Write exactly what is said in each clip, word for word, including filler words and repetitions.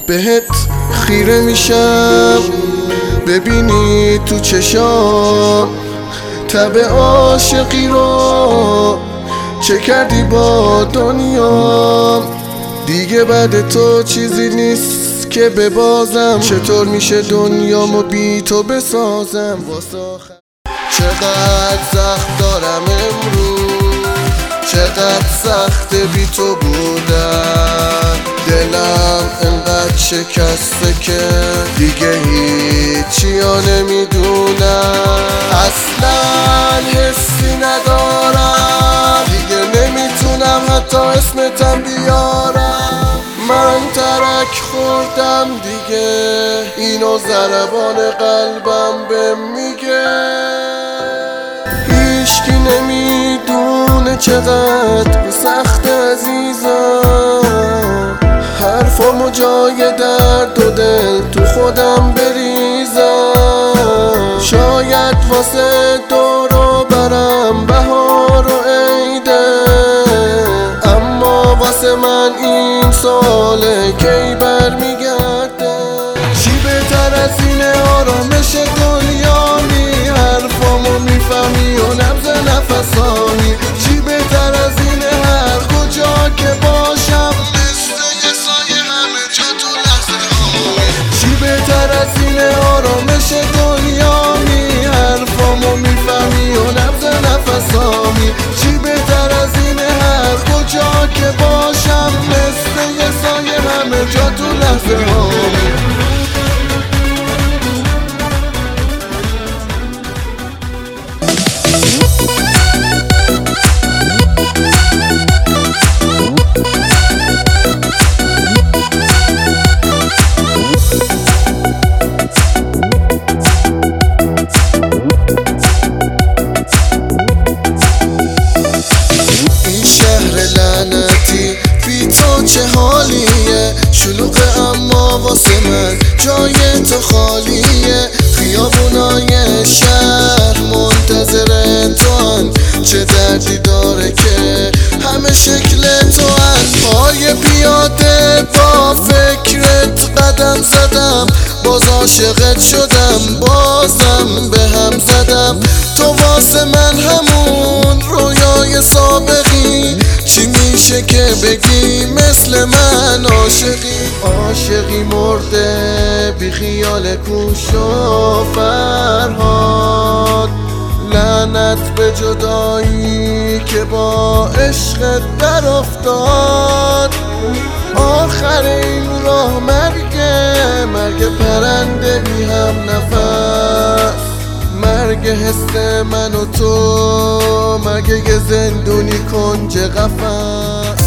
بهت خیره میشم ببینی تو چشام تب عاشقی رو چه کردی با دنیا. دیگه بعد تو چیزی نیست که ببازم. چطور میشه دنیامو بی تو بسازم. چقدر سخت دارم امروز، چقدر سخت بی تو بودن. دلم انقدر شکسته که دیگه هیچی ها نمیدونم. اصلا حسی ندارم دیگه، نمیتونم حتی اسمتم بیارم. من ترک خوردم دیگه، اینو ضربان قلبم بهم میگه. هیچکی نمیدونه چقدر سخت عزیزم. حرفامو جای درد و دل تو خودم بریزم. شاید واسه دور و برم بهار و عیده، اما واسه من این ساله کی برمیگرده. چی بهتر از این آرامش دنیایی؟ حرفامو میفهمی و نبض نفسانی. چی بهتر از این هر کجا که باشم مثل یه سایه همه جا تو لحظه هایی. چی بهتر از این آرامش دنیایی؟ حرفامو میفهمی و نبض نفسانی. چی بهتر از این هر کجا که باشم مثل یه سایه همه جا تو لحظه هایی. چه حالیه شلوغه اما واسه من جای تو خالیه. خیابونای شهر منتظر تو هن، چه دردی داره که همه شکل تو هن. پای پیاده با فکرت قدم زدم، باز عاشقت شدم، بازم به هم زدم. تو واسه من همون رویای سابقی. چی میشه که بگی مثل من عاشقی؟ عاشقی مرده بی خیال کوش و فرهاد. لعنت به جدایی که با عشقت در افتاد. آخر این راه مرگه، مرگ پرنده بی هم نفس. مرگ حس من و تو، مرگ یه زندونی کنج قفس.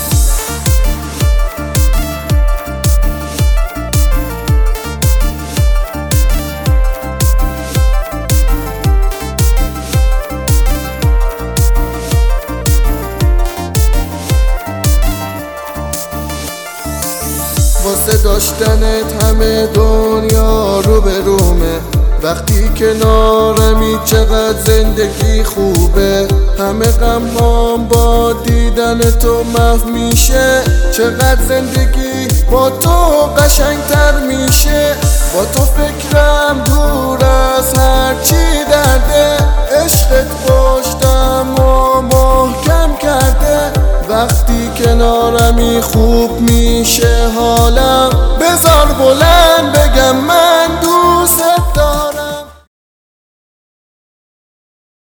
واسه داشتنت همه دنیا رو به رومه. وقتی کنارمی چقدر زندگی خوبه. همه غمام با دیدن تو محو میشه. چقدر زندگی با تو قشنگتر میشه. با تو فکرم دور از هرچی درده. عشقت پشتم و محکم کرده. وقتی کنارمی خوب میشه حالم. بذار بلند بگم من